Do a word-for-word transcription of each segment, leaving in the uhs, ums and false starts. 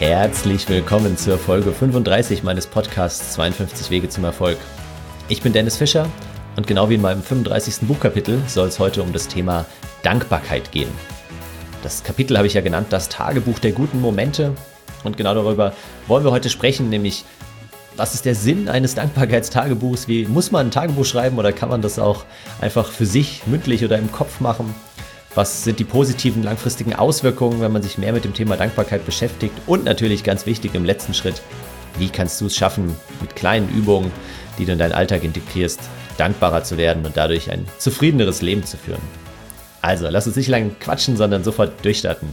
Herzlich willkommen zur Folge fünfunddreißig meines Podcasts zweiundfünfzig Wege zum Erfolg. Ich bin Dennis Fischer und genau wie in meinem fünfunddreißigsten Buchkapitel soll es heute um das Thema Dankbarkeit gehen. Das Kapitel habe ich ja genannt, das Tagebuch der guten Momente, und genau darüber wollen wir heute sprechen, nämlich was ist der Sinn eines Dankbarkeitstagebuchs? Wie muss man ein Tagebuch schreiben oder kann man das auch einfach für sich mündlich oder im Kopf machen? Was sind die positiven langfristigen Auswirkungen, wenn man sich mehr mit dem Thema Dankbarkeit beschäftigt? Und natürlich ganz wichtig im letzten Schritt, wie kannst du es schaffen, mit kleinen Übungen, die du in deinen Alltag integrierst, dankbarer zu werden und dadurch ein zufriedeneres Leben zu führen? Also, lass uns nicht lange quatschen, sondern sofort durchstarten.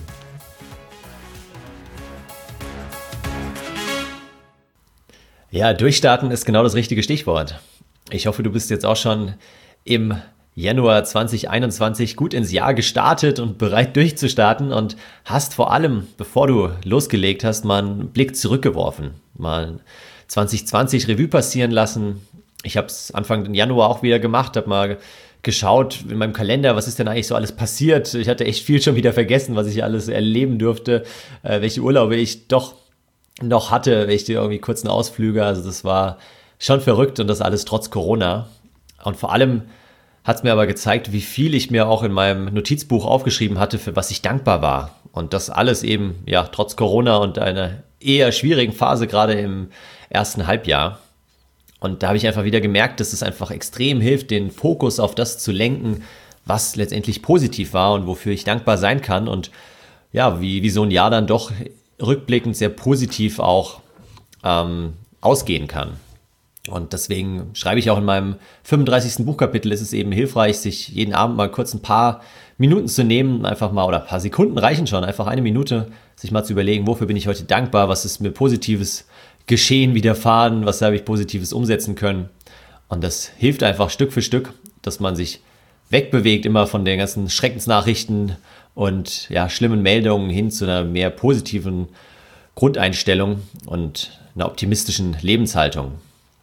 Ja, durchstarten ist genau das richtige Stichwort. Ich hoffe, du bist jetzt auch schon im Januar zwanzig einundzwanzig gut ins Jahr gestartet und bereit durchzustarten und hast vor allem, bevor du losgelegt hast, mal einen Blick zurückgeworfen, mal zwanzig zwanzig Revue passieren lassen. Ich habe es Anfang Januar auch wieder gemacht, habe mal geschaut in meinem Kalender, was ist denn eigentlich so alles passiert. Ich hatte echt viel schon wieder vergessen, was ich alles erleben durfte, äh, welche Urlaube ich doch noch hatte, welche irgendwie kurzen Ausflüge. Also das war schon verrückt und das alles trotz Corona. Und vor allem hat es mir aber gezeigt, wie viel ich mir auch in meinem Notizbuch aufgeschrieben hatte, für was ich dankbar war. Und das alles eben, ja, trotz Corona und einer eher schwierigen Phase, gerade im ersten Halbjahr. Und da habe ich einfach wieder gemerkt, dass es einfach extrem hilft, den Fokus auf das zu lenken, was letztendlich positiv war und wofür ich dankbar sein kann. Und ja, wie, wie so ein Jahr dann doch rückblickend sehr positiv auch ähm, ausgehen kann. Und deswegen schreibe ich auch in meinem fünfunddreißigsten Buchkapitel, ist es eben hilfreich, sich jeden Abend mal kurz ein paar Minuten zu nehmen, einfach mal, oder ein paar Sekunden reichen schon, einfach eine Minute, sich mal zu überlegen, wofür bin ich heute dankbar, was ist mir Positives geschehen, widerfahren, was habe ich Positives umsetzen können. Und das hilft einfach Stück für Stück, dass man sich wegbewegt, immer von den ganzen Schreckensnachrichten und ja, schlimmen Meldungen hin zu einer mehr positiven Grundeinstellung und einer optimistischen Lebenshaltung.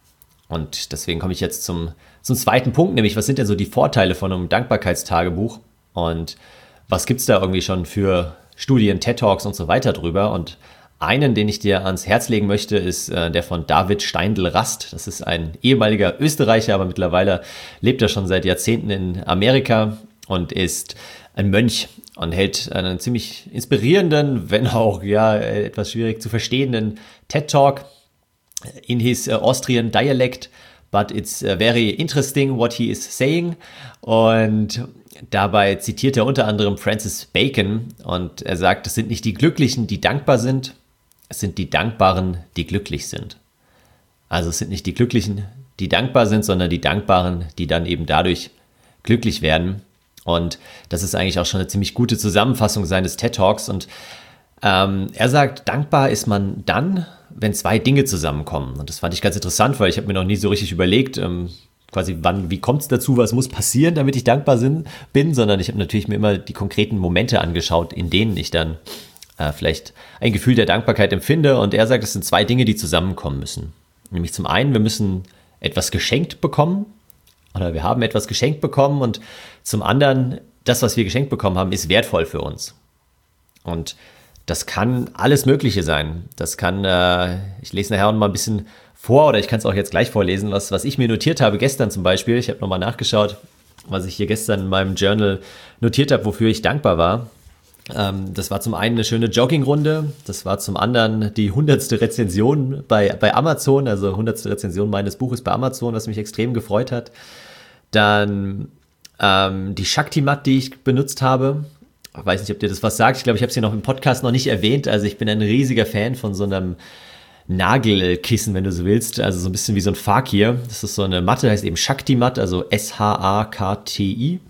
Und deswegen komme ich jetzt zum, zum zweiten Punkt, nämlich was sind denn so die Vorteile von einem Dankbarkeitstagebuch und was gibt es da irgendwie schon für Studien, TED Talks und so weiter drüber. Und einen, den ich dir ans Herz legen möchte, ist äh, der von David Steindl-Rast. Das ist ein ehemaliger Österreicher, aber mittlerweile lebt er schon seit Jahrzehnten in Amerika und ist ein Mönch und hält einen ziemlich inspirierenden, wenn auch ja etwas schwierig zu verstehenden TED Talk in his uh, Austrian dialect, but it's uh, very interesting what he is saying. Und dabei zitiert er unter anderem Francis Bacon und er sagt, es sind nicht die Glücklichen, die dankbar sind, es sind die Dankbaren, die glücklich sind. Also es sind nicht die Glücklichen, die dankbar sind, sondern die Dankbaren, die dann eben dadurch glücklich werden. Und das ist eigentlich auch schon eine ziemlich gute Zusammenfassung seines TED Talks. Und ähm, er sagt, dankbar ist man dann, wenn zwei Dinge zusammenkommen. Und das fand ich ganz interessant, weil ich habe mir noch nie so richtig überlegt, ähm, quasi wann, wie kommt es dazu, was muss passieren, damit ich dankbar sind, bin, sondern ich habe natürlich mir immer die konkreten Momente angeschaut, in denen ich dann äh, vielleicht ein Gefühl der Dankbarkeit empfinde. Und er sagt, es sind zwei Dinge, die zusammenkommen müssen. Nämlich zum einen, wir müssen etwas geschenkt bekommen oder wir haben etwas geschenkt bekommen und zum anderen, das, was wir geschenkt bekommen haben, ist wertvoll für uns. Und das kann alles Mögliche sein. Das kann, äh, ich lese nachher noch mal ein bisschen vor oder ich kann es auch jetzt gleich vorlesen, was, was ich mir notiert habe gestern zum Beispiel. Ich habe nochmal nachgeschaut, was ich hier gestern in meinem Journal notiert habe, wofür ich dankbar war. Ähm, das war zum einen eine schöne Joggingrunde, das war zum anderen die hundertste Rezension bei, bei Amazon, also hundertste Rezension meines Buches bei Amazon, was mich extrem gefreut hat. Dann ähm, die Shakti-Mat, die ich benutzt habe. Ich weiß nicht, ob dir das was sagt. Ich glaube, ich habe es hier noch im Podcast noch nicht erwähnt. Also ich bin ein riesiger Fan von so einem Nagelkissen, wenn du so willst. Also so ein bisschen wie so ein Fakir. Das ist so eine Matte, heißt eben Shakti-Mat, also S H A K T I.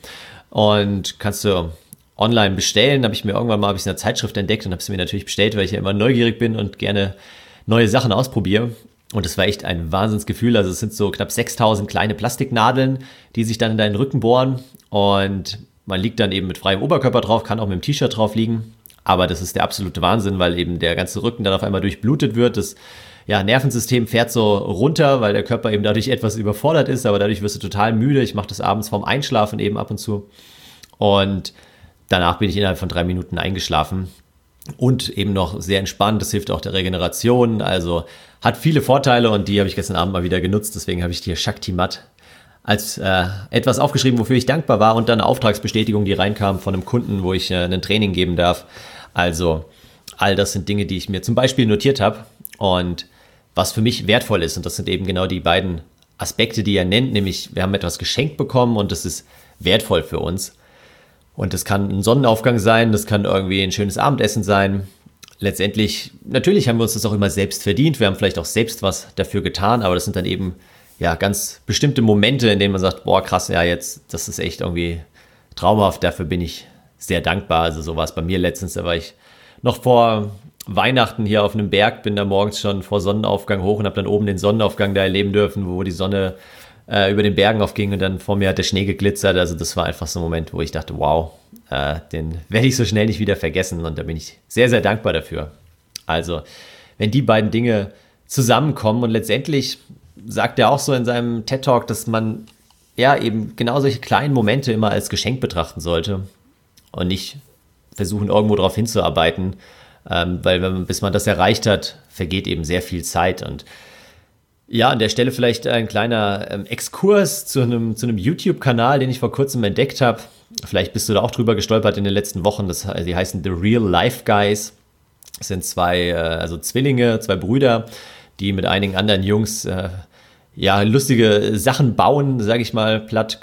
Und kannst du online bestellen. Habe ich mir irgendwann mal hab ich in einer Zeitschrift entdeckt und habe es mir natürlich bestellt, weil ich ja immer neugierig bin und gerne neue Sachen ausprobiere. Und es war echt ein Wahnsinnsgefühl. Also es sind so knapp sechstausend kleine Plastiknadeln, die sich dann in deinen Rücken bohren. Und man liegt dann eben mit freiem Oberkörper drauf, kann auch mit dem T-Shirt drauf liegen. Aber das ist der absolute Wahnsinn, weil eben der ganze Rücken dann auf einmal durchblutet wird. Das ja, Nervensystem fährt so runter, weil der Körper eben dadurch etwas überfordert ist. Aber dadurch wirst du total müde. Ich mache das abends vorm Einschlafen eben ab und zu. Und danach bin ich innerhalb von drei Minuten eingeschlafen. und eben noch sehr entspannt. Das hilft auch der Regeneration, also hat viele Vorteile und die habe ich gestern Abend mal wieder genutzt. Deswegen habe ich hier Shakti Mat als äh, etwas aufgeschrieben, wofür ich dankbar war, und dann eine Auftragsbestätigung, die reinkam von einem Kunden, wo ich äh, ein Training geben darf. Also all das sind Dinge, die ich mir zum Beispiel notiert habe und was für mich wertvoll ist. Und das sind eben genau die beiden Aspekte, die er nennt, nämlich wir haben etwas geschenkt bekommen und das ist wertvoll für uns. Und das kann ein Sonnenaufgang sein, das kann irgendwie ein schönes Abendessen sein. Letztendlich, natürlich haben wir uns das auch immer selbst verdient, wir haben vielleicht auch selbst was dafür getan, aber das sind dann eben ja ganz bestimmte Momente, in denen man sagt, boah krass, ja jetzt, das ist echt irgendwie traumhaft, dafür bin ich sehr dankbar. Also so war es bei mir letztens, da war ich noch vor Weihnachten hier auf einem Berg, bin da morgens schon vor Sonnenaufgang hoch und habe dann oben den Sonnenaufgang da erleben dürfen, wo die Sonne äh, über den Bergen aufging und dann vor mir hat der Schnee geglitzert. Also das war einfach so ein Moment, wo ich dachte, wow, äh, den werde ich so schnell nicht wieder vergessen und da bin ich sehr, sehr dankbar dafür. Also wenn die beiden Dinge zusammenkommen und letztendlich sagt er auch so in seinem TED-Talk, dass man ja eben genau solche kleinen Momente immer als Geschenk betrachten sollte und nicht versuchen, irgendwo drauf hinzuarbeiten, ähm, weil wenn man, bis man das erreicht hat, vergeht eben sehr viel Zeit. Und ja, an der Stelle vielleicht ein kleiner ähm, Exkurs zu einem, zu einem YouTube-Kanal, den ich vor kurzem entdeckt habe. Vielleicht bist du da auch drüber gestolpert in den letzten Wochen. Das, die heißen The Real Life Guys. Das sind zwei, äh, also Zwillinge, zwei Brüder, die mit einigen anderen Jungs äh, ja lustige Sachen bauen, sage ich mal platt.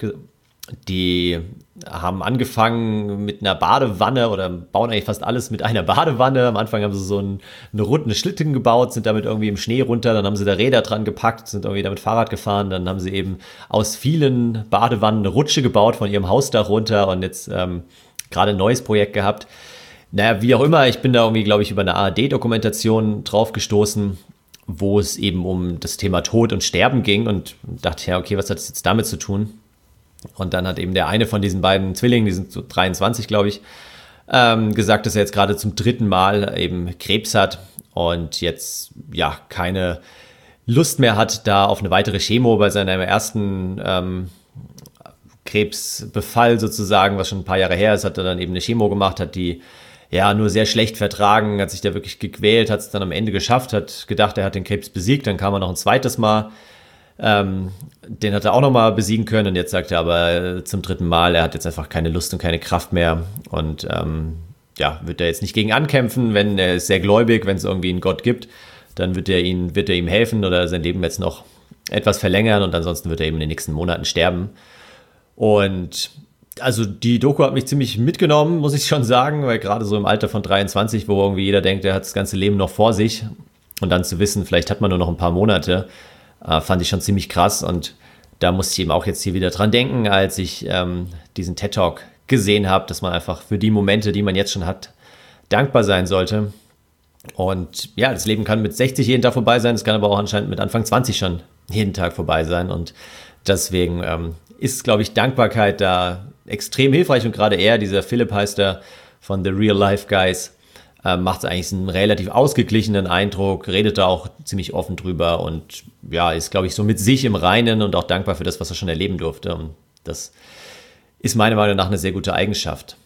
Die haben angefangen mit einer Badewanne oder bauen eigentlich fast alles mit einer Badewanne. Am Anfang haben sie so einen, eine runde Schlitten gebaut, sind damit irgendwie im Schnee runter, dann haben sie da Räder dran gepackt, sind irgendwie damit Fahrrad gefahren, dann haben sie eben aus vielen Badewannen eine Rutsche gebaut von ihrem Hausdach runter und jetzt ähm, gerade ein neues Projekt gehabt. Naja, wie auch immer, ich bin da irgendwie, glaube ich, über eine A R D-Dokumentation drauf gestoßen, wo es eben um das Thema Tod und Sterben ging und dachte, ja, okay, was hat das jetzt damit zu tun? Und dann hat eben der eine von diesen beiden Zwillingen, die sind so dreiundzwanzig, glaube ich, ähm, gesagt, dass er jetzt gerade zum dritten Mal eben Krebs hat und jetzt ja keine Lust mehr hat, da auf eine weitere Chemo bei seinem ersten ähm, Krebsbefall sozusagen, was schon ein paar Jahre her ist, hat er dann eben eine Chemo gemacht, hat die ja nur sehr schlecht vertragen, hat sich da wirklich gequält, hat es dann am Ende geschafft, hat gedacht, er hat den Krebs besiegt, dann kam er noch ein zweites Mal. Ähm, den hat er auch nochmal besiegen können und jetzt sagt er aber äh, zum dritten Mal, er hat jetzt einfach keine Lust und keine Kraft mehr und ähm, ja, wird er jetzt nicht gegen ankämpfen, wenn er ist sehr gläubig, wenn es irgendwie einen Gott gibt, dann wird er, ihn, wird er ihm helfen oder sein Leben jetzt noch etwas verlängern und ansonsten wird er eben in den nächsten Monaten sterben. Und also die Doku hat mich ziemlich mitgenommen, muss ich schon sagen, weil gerade so im Alter von dreiundzwanzig, wo irgendwie jeder denkt, er hat das ganze Leben noch vor sich und dann zu wissen, vielleicht hat man nur noch ein paar Monate, Uh, fand ich schon ziemlich krass und da musste ich eben auch jetzt hier wieder dran denken, als ich ähm, diesen TED-Talk gesehen habe, dass man einfach für die Momente, die man jetzt schon hat, dankbar sein sollte. Und ja, das Leben kann mit sechzig jeden Tag vorbei sein, es kann aber auch anscheinend mit Anfang zwanzig schon jeden Tag vorbei sein und deswegen ähm, ist, glaube ich, Dankbarkeit da extrem hilfreich und gerade er, dieser Philipp heißt er, von The Real Life Guys, macht es eigentlich einen relativ ausgeglichenen Eindruck, redet da auch ziemlich offen drüber und ja, ist, glaube ich, so mit sich im Reinen und auch dankbar für das, was er schon erleben durfte. Und das ist meiner Meinung nach eine sehr gute Eigenschaft.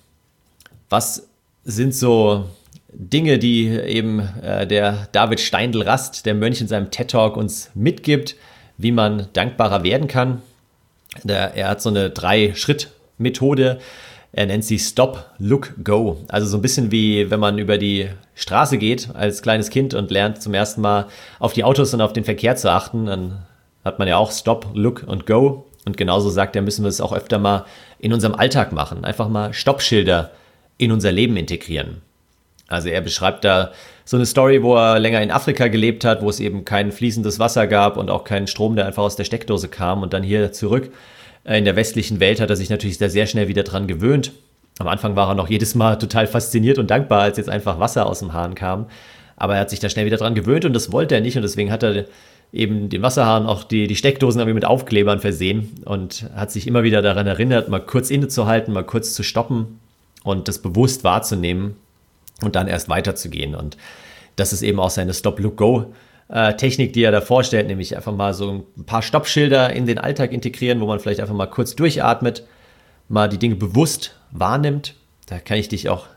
Was sind so Dinge, die eben äh, der David Steindl-Rast, der Mönch in seinem TED-Talk uns mitgibt, wie man dankbarer werden kann? Der, er hat so eine Drei-Schritt-Methode. Er nennt sie Stop, Look, Go. Also so ein bisschen wie wenn man über die Straße geht als kleines Kind und lernt zum ersten Mal auf die Autos und auf den Verkehr zu achten. Dann hat man ja auch Stop, Look und Go. Und genauso sagt er, müssen wir es auch öfter mal in unserem Alltag machen. Einfach mal Stoppschilder in unser Leben integrieren. Also er beschreibt da so eine Story, wo er länger in Afrika gelebt hat, wo es eben kein fließendes Wasser gab und auch keinen Strom, der einfach aus der Steckdose kam und dann hier zurück. In der westlichen Welt hat er sich natürlich sehr, sehr schnell wieder dran gewöhnt. Am Anfang war er noch jedes Mal total fasziniert und dankbar, als jetzt einfach Wasser aus dem Hahn kam. Aber er hat sich da schnell wieder dran gewöhnt und das wollte er nicht. Und deswegen hat er eben den Wasserhahn, auch die, die Steckdosen irgendwie mit Aufklebern versehen und hat sich immer wieder daran erinnert, mal kurz innezuhalten, mal kurz zu stoppen und das bewusst wahrzunehmen und dann erst weiterzugehen. Und das ist eben auch seine Stop-Look-Go Technik, die er da vorstellt, nämlich einfach mal so ein paar Stoppschilder in den Alltag integrieren, wo man vielleicht einfach mal kurz durchatmet, mal die Dinge bewusst wahrnimmt. Da kann ich dich auch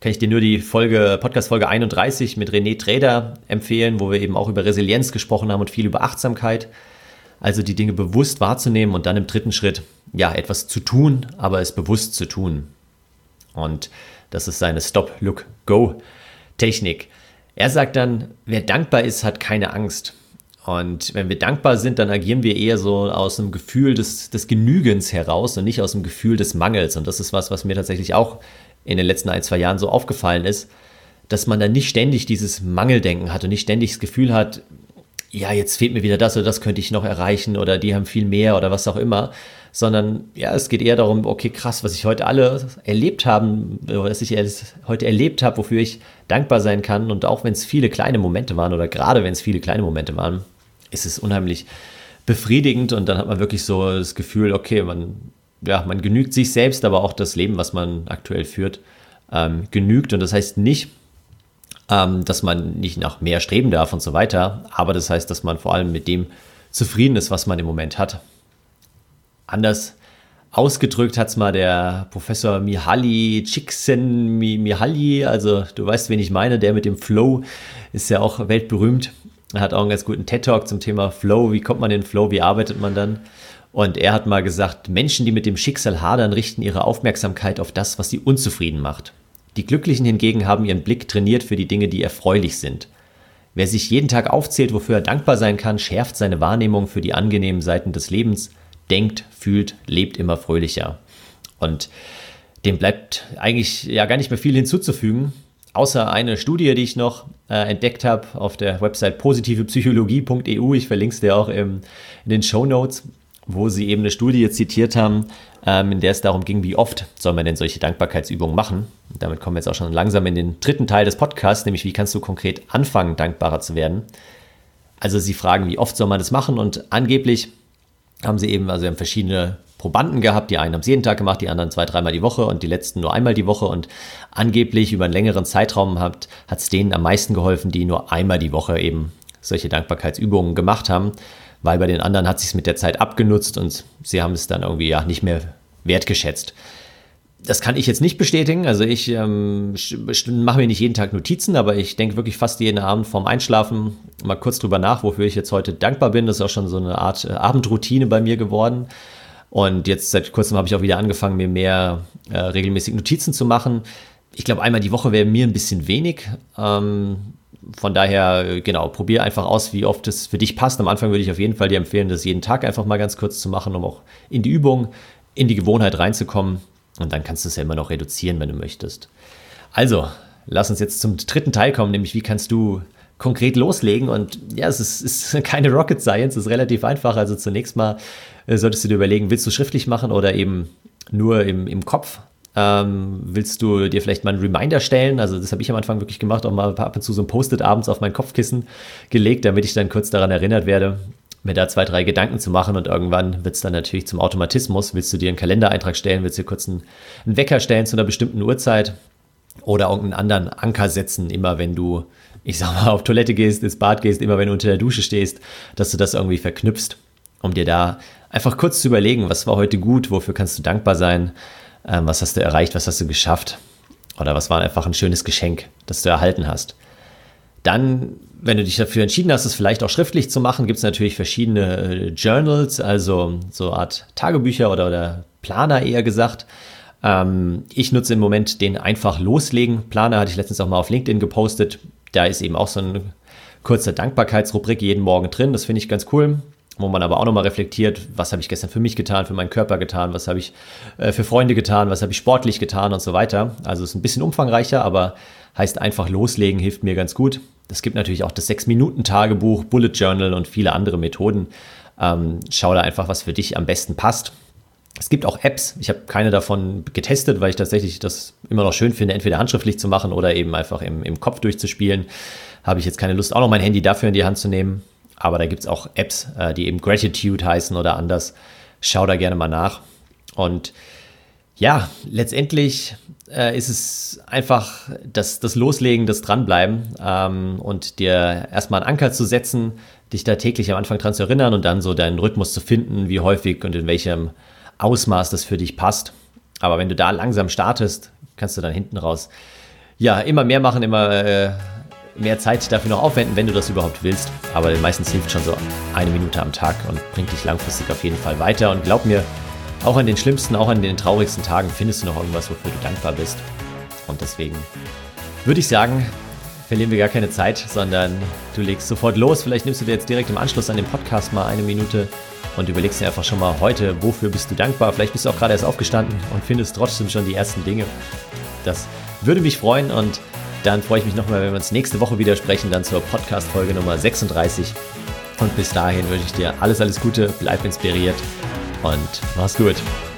kann ich dir nur die Folge, Podcast-Folge einunddreißig mit René Träder empfehlen, wo wir eben auch über Resilienz gesprochen haben und viel über Achtsamkeit. Also die Dinge bewusst wahrzunehmen und dann im dritten Schritt, ja, etwas zu tun, aber es bewusst zu tun. Und das ist seine Stop-Look-Go-Technik. Er sagt dann, wer dankbar ist, hat keine Angst. Und wenn wir dankbar sind, dann agieren wir eher so aus einem Gefühl des, des Genügens heraus und nicht aus dem Gefühl des Mangels. Und das ist was, was mir tatsächlich auch in den letzten ein, zwei Jahren so aufgefallen ist, dass man dann nicht ständig dieses Mangeldenken hat und nicht ständig das Gefühl hat, ja, jetzt fehlt mir wieder das oder das könnte ich noch erreichen oder die haben viel mehr oder was auch immer, sondern ja, es geht eher darum, okay, krass, was ich heute alle erlebt haben, was ich heute erlebt habe, wofür ich dankbar sein kann, und auch wenn es viele kleine Momente waren oder gerade wenn es viele kleine Momente waren, ist es unheimlich befriedigend und dann hat man wirklich so das Gefühl, okay, man, ja, man genügt sich selbst, aber auch das Leben, was man aktuell führt, ähm, genügt. Und das heißt nicht, ähm, dass man nicht nach mehr streben darf und so weiter, aber das heißt, dass man vor allem mit dem zufrieden ist, was man im Moment hat. Anders ausgedrückt hat es mal der Professor Mihaly Csikszentmihalyi, also du weißt, wen ich meine, der mit dem Flow ist ja auch weltberühmt. Er hat auch einen ganz guten TED-Talk zum Thema Flow, wie kommt man in den Flow, wie arbeitet man dann? Und er hat mal gesagt, Menschen, die mit dem Schicksal hadern, richten ihre Aufmerksamkeit auf das, was sie unzufrieden macht. Die Glücklichen hingegen haben ihren Blick trainiert für die Dinge, die erfreulich sind. Wer sich jeden Tag aufzählt, wofür er dankbar sein kann, schärft seine Wahrnehmung für die angenehmen Seiten des Lebens, denkt, fühlt, lebt immer fröhlicher. Und dem bleibt eigentlich ja gar nicht mehr viel hinzuzufügen, außer eine Studie, die ich noch äh, entdeckt habe auf der Website positive psychologie punkt e u. Ich verlinke es dir auch im, in den Shownotes, wo sie eben eine Studie zitiert haben, ähm, in der es darum ging, wie oft soll man denn solche Dankbarkeitsübungen machen. Und damit kommen wir jetzt auch schon langsam in den dritten Teil des Podcasts, nämlich wie kannst du konkret anfangen, dankbarer zu werden. Also sie fragen, wie oft soll man das machen, und angeblich haben sie eben, also haben verschiedene Probanden gehabt, die einen haben es jeden Tag gemacht, die anderen zwei, dreimal die Woche und die letzten nur einmal die Woche, und angeblich über einen längeren Zeitraum hat es denen am meisten geholfen, die nur einmal die Woche eben solche Dankbarkeitsübungen gemacht haben, weil bei den anderen hat es sich mit der Zeit abgenutzt und sie haben es dann irgendwie ja nicht mehr wertgeschätzt. Das kann ich jetzt nicht bestätigen, also ich ähm, mache mir nicht jeden Tag Notizen, aber ich denke wirklich fast jeden Abend vorm Einschlafen mal kurz drüber nach, wofür ich jetzt heute dankbar bin. Das ist auch schon so eine Art äh, Abendroutine bei mir geworden. Und jetzt seit kurzem habe ich auch wieder angefangen, mir mehr äh, regelmäßig Notizen zu machen. Ich glaube, einmal die Woche wäre mir ein bisschen wenig. Ähm, von daher, genau, probier einfach aus, wie oft es für dich passt. Am Anfang würde ich auf jeden Fall dir empfehlen, das jeden Tag einfach mal ganz kurz zu machen, um auch in die Übung, in die Gewohnheit reinzukommen. Und dann kannst du es ja immer noch reduzieren, wenn du möchtest. Also, lass uns jetzt zum dritten Teil kommen, nämlich wie kannst du konkret loslegen. Und ja, es ist, ist keine Rocket Science, es ist relativ einfach. Also zunächst mal äh, solltest du dir überlegen, willst du schriftlich machen oder eben nur im, im Kopf? Ähm, willst du dir vielleicht mal einen Reminder stellen? Also das habe ich am Anfang wirklich gemacht, auch mal ab und zu so ein Post-it abends auf mein Kopfkissen gelegt, damit ich dann kurz daran erinnert werde, mir da zwei, drei Gedanken zu machen, und irgendwann wird es dann natürlich zum Automatismus. Willst du dir einen Kalendereintrag stellen, willst du dir kurz einen, einen Wecker stellen zu einer bestimmten Uhrzeit oder irgendeinen anderen Anker setzen, immer wenn du, ich sag mal, auf Toilette gehst, ins Bad gehst, immer wenn du unter der Dusche stehst, dass du das irgendwie verknüpfst, um dir da einfach kurz zu überlegen, was war heute gut, wofür kannst du dankbar sein, ähm, was hast du erreicht, was hast du geschafft oder was war einfach ein schönes Geschenk, das du erhalten hast. Dann, wenn du dich dafür entschieden hast, es vielleicht auch schriftlich zu machen, gibt es natürlich verschiedene Journals, also so eine Art Tagebücher oder, oder Planer eher gesagt. Ähm, ich nutze im Moment den Einfach loslegen Planer, hatte ich letztens auch mal auf LinkedIn gepostet. Da ist eben auch so eine kurze Dankbarkeitsrubrik jeden Morgen drin. Das finde ich ganz cool, wo man aber auch nochmal reflektiert, was habe ich gestern für mich getan, für meinen Körper getan, was habe ich äh, für Freunde getan, was habe ich sportlich getan und so weiter. Also es ist ein bisschen umfangreicher, aber heißt einfach loslegen, hilft mir ganz gut. Es gibt natürlich auch das sechs Minuten Tagebuch, Bullet Journal und viele andere Methoden. Ähm, schau da einfach, was für dich am besten passt. Es gibt auch Apps. Ich habe keine davon getestet, weil ich tatsächlich das immer noch schön finde, entweder handschriftlich zu machen oder eben einfach im, im Kopf durchzuspielen. Habe ich jetzt keine Lust, auch noch mein Handy dafür in die Hand zu nehmen. Aber da gibt es auch Apps, äh, die eben Gratitude heißen oder anders. Schau da gerne mal nach. Und ja, letztendlich äh, ist es einfach das, das Loslegen, das Dranbleiben ähm, und dir erstmal einen Anker zu setzen, dich da täglich am Anfang dran zu erinnern und dann so deinen Rhythmus zu finden, wie häufig und in welchem Ausmaß das für dich passt. Aber wenn du da langsam startest, kannst du dann hinten raus ja, immer mehr machen, immer äh, mehr Zeit dafür noch aufwenden, wenn du das überhaupt willst. Aber meistens hilft schon so eine Minute am Tag und bringt dich langfristig auf jeden Fall weiter. Und glaub mir, auch an den schlimmsten, auch an den traurigsten Tagen findest du noch irgendwas, wofür du dankbar bist. Und deswegen würde ich sagen, verlieren wir gar keine Zeit, sondern du legst sofort los. Vielleicht nimmst du dir jetzt direkt im Anschluss an den Podcast mal eine Minute und überlegst dir einfach schon mal heute, wofür bist du dankbar. Vielleicht bist du auch gerade erst aufgestanden und findest trotzdem schon die ersten Dinge. Das würde mich freuen und dann freue ich mich nochmal, wenn wir uns nächste Woche wieder sprechen, dann zur Podcast-Folge Nummer sechsunddreißig. Und bis dahin wünsche ich dir alles, alles Gute, bleib inspiriert und mach's gut.